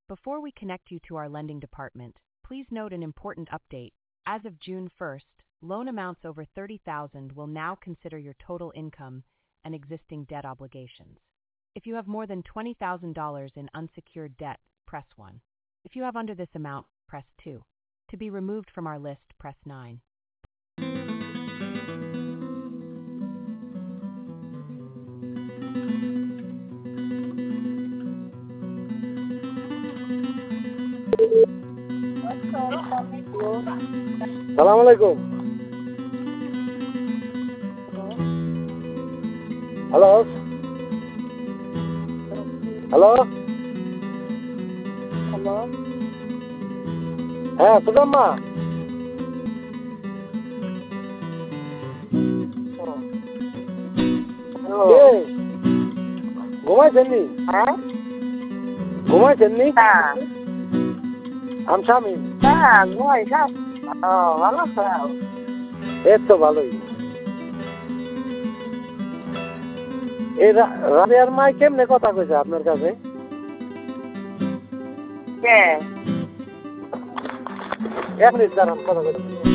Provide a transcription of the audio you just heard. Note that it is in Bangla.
Before we connect you to our lending department, please note an important update. As of June 1st, loan amounts over $30,000 will now consider your total income and existing debt obligations. If you have more than $20,000 in unsecured debt, press 1. If you have under this amount, press 2. To be removed from our list, press 9. সালাম আলাইকুম। হ্যালো হ্যালো হ্যালো, হ্যাঁ সুদাম্মা, কে ঘুমাইছেন নি? হ্যাঁ ঘুমাইছেন নি? হ্যাঁ আমি স্বামী। হ্যাঁ ঘুমাই সব। ও ভালো আছো? এই তো ভালোই। এই রাবিয়ার মাই কেমনে কথা কইছে আপনার কাছে? কে? এক মিনিট দাঁড়ান, কথা কইছি।